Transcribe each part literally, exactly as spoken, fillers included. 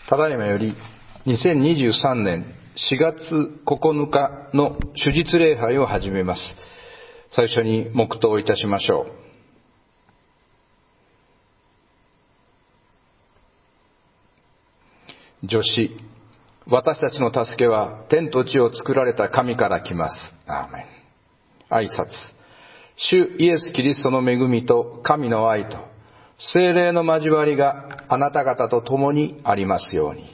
ただいまよりにせんにじゅうさんねんしがつここのかの主日礼拝を始めます。最初に黙祷いたしましょう。助詞、私たちの助けは天と地を作られた神から来ます。アーメン。挨拶、主イエス・キリストの恵みと神の愛と聖霊の交わりがあなた方と共にありますように。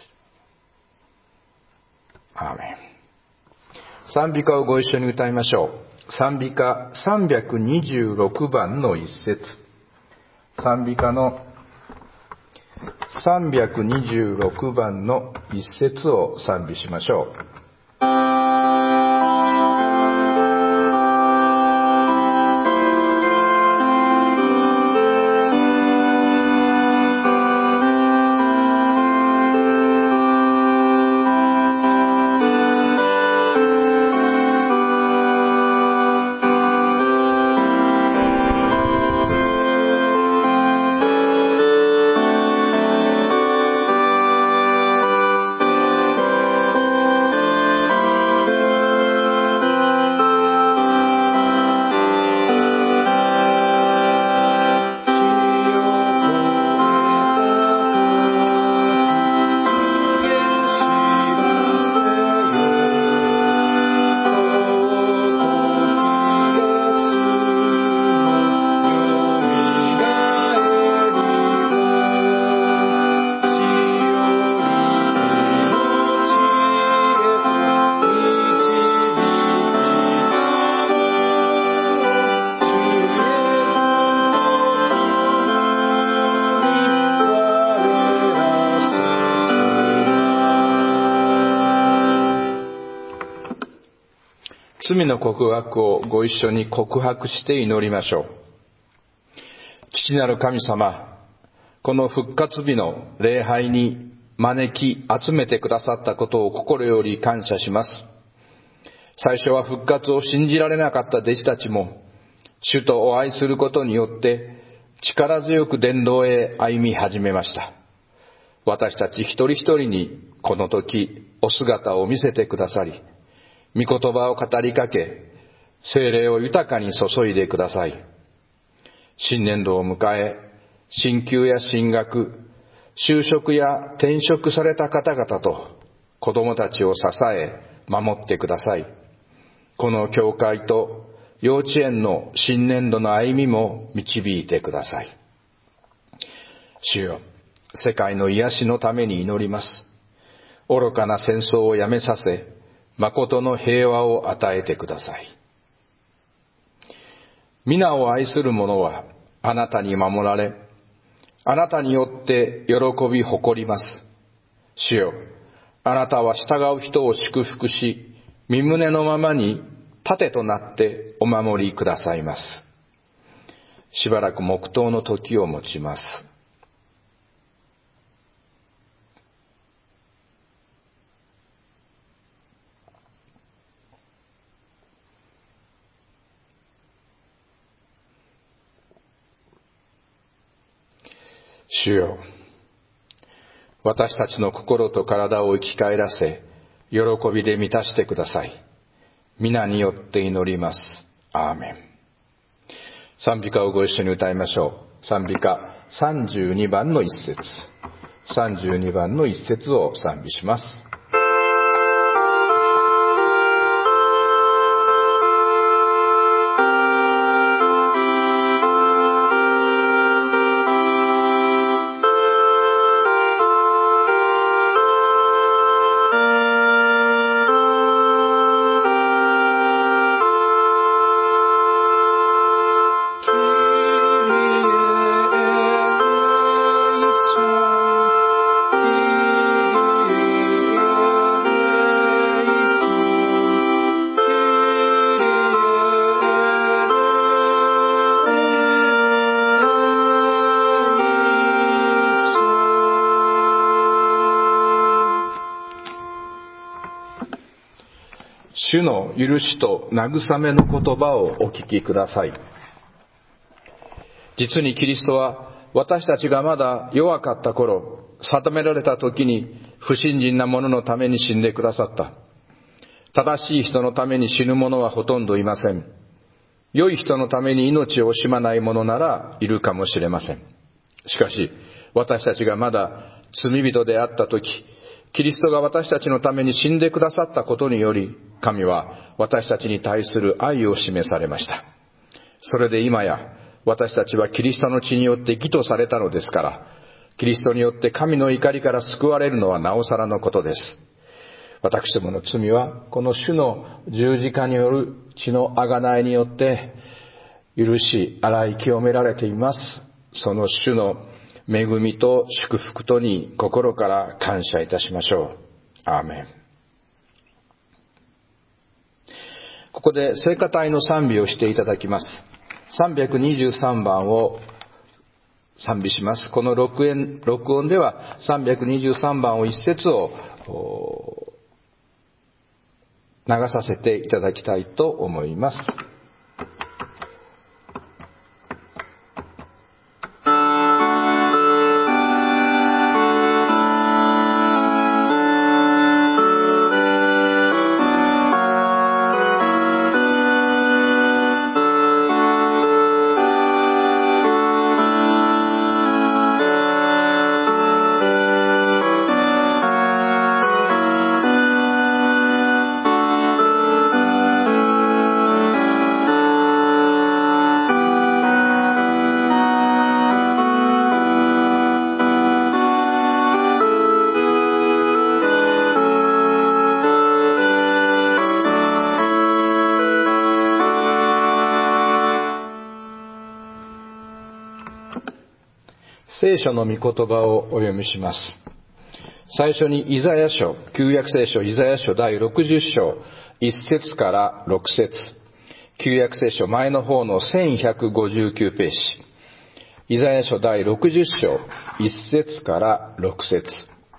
アーメン。賛美歌をご一緒に歌いましょう。賛美歌さんびゃくにじゅうろくばんの一節。賛美歌のさんびゃくにじゅうろくばんの一節を賛美しましょう。罪の告白をご一緒に告白して祈りましょう。父なる神様、この復活日の礼拝に招き集めてくださったことを心より感謝します。最初は復活を信じられなかった弟子たちも、主とお会いすることによって力強く伝道へ歩み始めました。私たち一人一人にこの時お姿を見せてくださり、御言葉を語りかけ、聖霊を豊かに注いでください。新年度を迎え、進級や進学、就職や転職された方々と子供たちを支え、守ってください。この教会と幼稚園の新年度の歩みも導いてください。主よ、世界の癒しのために祈ります。愚かな戦争をやめさせ、誠の平和を与えてください。皆を愛する者はあなたに守られ、あなたによって喜び誇ります。主よ、あなたは従う人を祝福し、身旨のままに盾となってお守りくださいます。しばらく黙祷の時を持ちます。主よ、私たちの心と体を生き返らせ、喜びで満たしてください。皆によって祈ります。アーメン。賛美歌をご一緒に歌いましょう。賛美歌さんじゅうにばんの一節。さんじゅうにばんの一節を賛美します。主の許しと慰めの言葉をお聞きください。実にキリストは私たちがまだ弱かった頃、 定められた時に不信心な者のために死んでくださった。正しい人のために死ぬ者はほとんどいません。良い人のために命を惜しまない者ならいるかもしれません。しかし、私たちがまだ罪人であった時、キリストが私たちのために死んでくださったことにより、神は私たちに対する愛を示されました。それで今や私たちはキリストの血によって義とされたのですから、キリストによって神の怒りから救われるのはなおさらのことです。私どもの罪はこの主の十字架による血の贖いによって許し洗い清められています。その主の恵みと祝福とに心から感謝いたしましょう。アーメン。ここで聖歌隊の賛美をしていただきます。さんびゃくにじゅうさんばんを賛美します。この録音、録音ではさんびゃくにじゅうさんばんを一節を流させていただきたいと思います。聖書の御言葉をお読みします。最初にイザヤ書、旧約聖書イザヤ書第ろくじゅっ章いっ節からろく節、旧約聖書前の方のせんひゃくごじゅうきゅうページ、イザヤ書第ろくじゅっ章いっ節からろく節。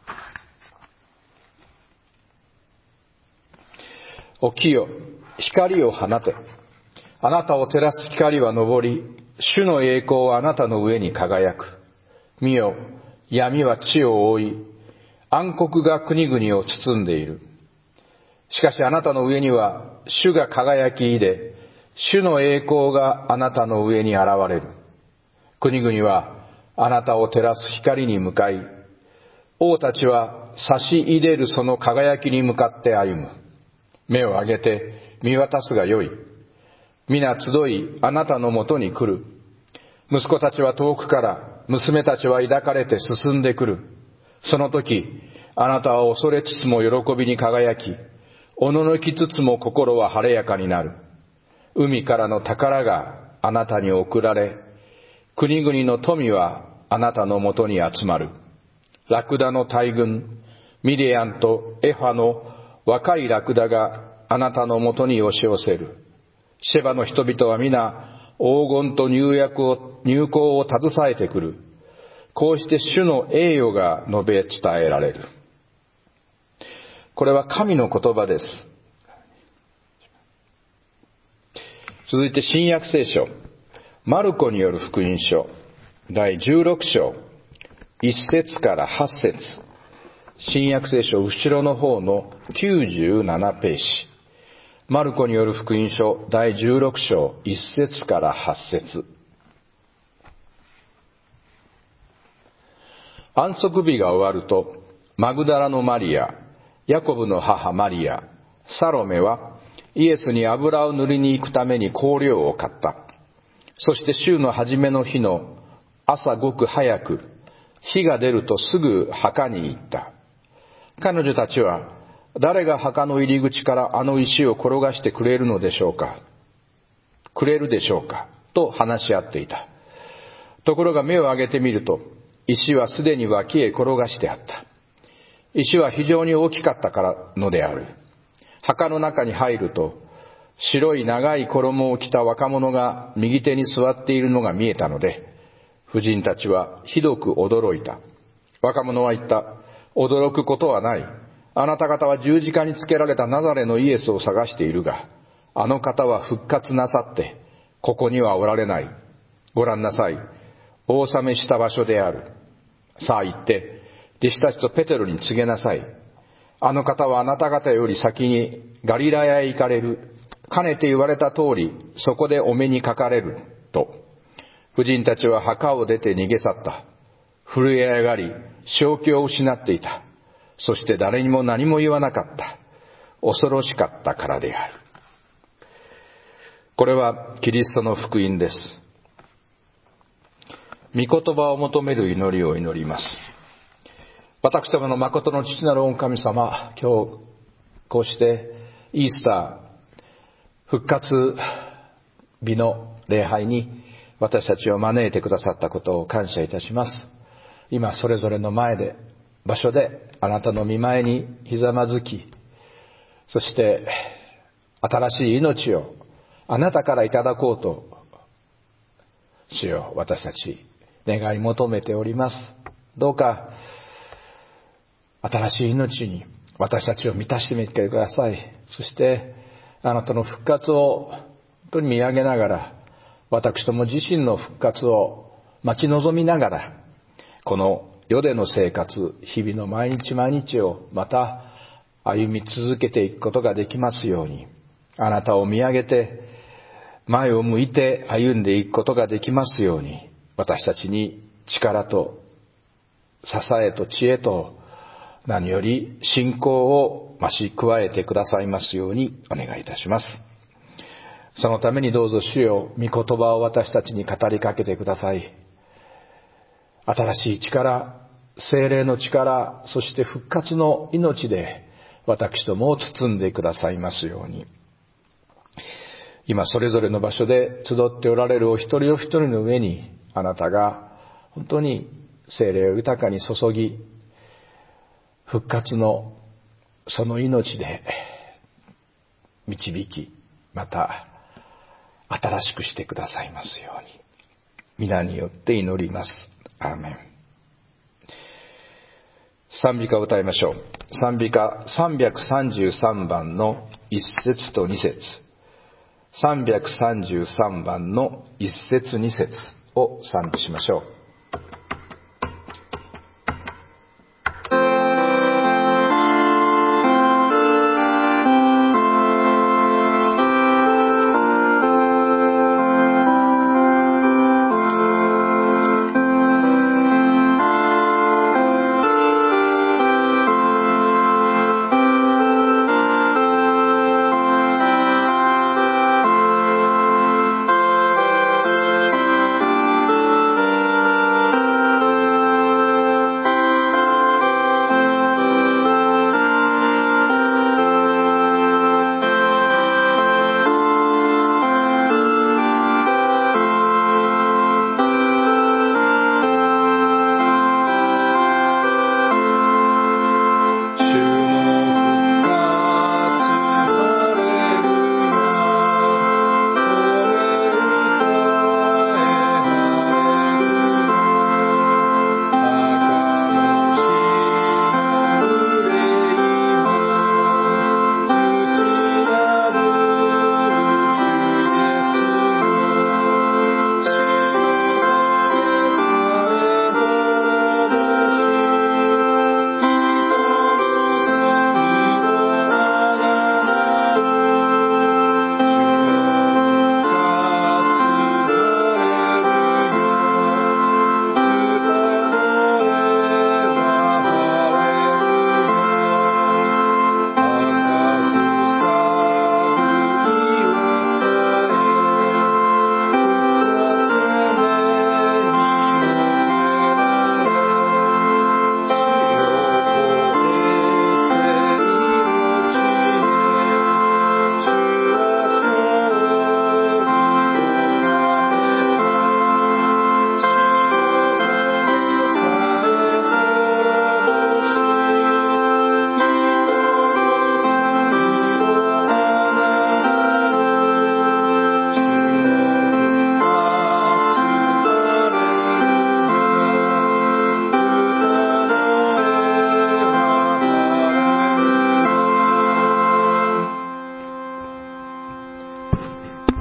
起きよ、光を放て。あなたを照らす光は昇り、主の栄光はあなたの上に輝く。見よ、闇は地を覆い、暗黒が国々を包んでいる。しかしあなたの上には主が輝き出で、主の栄光があなたの上に現れる。国々はあなたを照らす光に向かい、王たちは差し入れるその輝きに向かって歩む。目を上げて見渡すがよい。皆集いあなたのもとに来る。息子たちは遠くから、娘たちは抱かれて進んでくる。その時、あなたは恐れつつも喜びに輝き、おののきつつも心は晴れやかになる。海からの宝があなたに送られ、国々の富はあなたのもとに集まる。ラクダの大群、ミディアンとエファの若いラクダがあなたのもとに押し寄せる。シェバの人々は皆、黄金と入薬を、入香を携えてくる。こうして主の栄誉が述べ伝えられる。これは神の言葉です。続いて新約聖書、マルコによる福音書、第じゅうろく章、いっ節からはち節。新約聖書後ろの方のきゅうじゅうななページ。マルコによる福音書第じゅうろく章いっ節からはち節。安息日が終わると、マグダラのマリア、ヤコブの母マリア、サロメはイエスに油を塗りに行くために香料を買った。そして週の初めの日の朝ごく早く、日が出るとすぐ墓に行った。彼女たちは、誰が墓の入り口からあの石を転がしてくれるのでしょうかくれるでしょうかと話し合っていた。ところが目を上げてみると、石はすでに脇へ転がしてあった。石は非常に大きかったからのである。墓の中に入ると、白い長い衣を着た若者が右手に座っているのが見えたので、婦人たちはひどく驚いた。若者は言った。驚くことはない。あなた方は十字架につけられたナザレのイエスを探しているが、あの方は復活なさって、ここにはおられない。ご覧なさい。お納めした場所である。さあ行って、 弟子たちとペテロに告げなさい。あの方はあなた方より先にガリラヤへ行かれる。かねて言われた通り、そこでお目にかかれる。と。婦人たちは墓を出て逃げ去った。震え上がり、正気を失っていた。そして誰にも何も言わなかった。恐ろしかったからである。これはキリストの福音です。御言葉を求める祈りを祈ります。私どもの誠の父なる御神様、今日こうしてイースター復活日の礼拝に私たちを招いてくださったことを感謝いたします。今それぞれの前で場所であなたの御前にひざまずき、そして新しい命をあなたからいただこうと主よ、私たち願い求めております。どうか新しい命に私たちを満たしてみてください。そしてあなたの復活を本当に見上げながら、私ども自身の復活を待ち望みながら、この世での生活、日々の毎日毎日をまた歩み続けていくことができますように、あなたを見上げて前を向いて歩んでいくことができますように、私たちに力と支えと知恵と何より信仰を増し加えてくださいますようにお願いいたします。そのためにどうぞ主よ、御言葉を私たちに語りかけてください。新しい力、聖霊の力、そして復活の命で私どもを包んでくださいますように。今それぞれの場所で集っておられるお一人お一人の上に、あなたが本当に聖霊を豊かに注ぎ、復活のその命で導き、また新しくしてくださいますように、皆によって祈ります。アーメン。賛美歌を歌いましょう。賛美歌さんびゃくさんじゅうさんばんの一節と二節、さんびゃくさんじゅうさんばんの一節二節を賛美しましょう。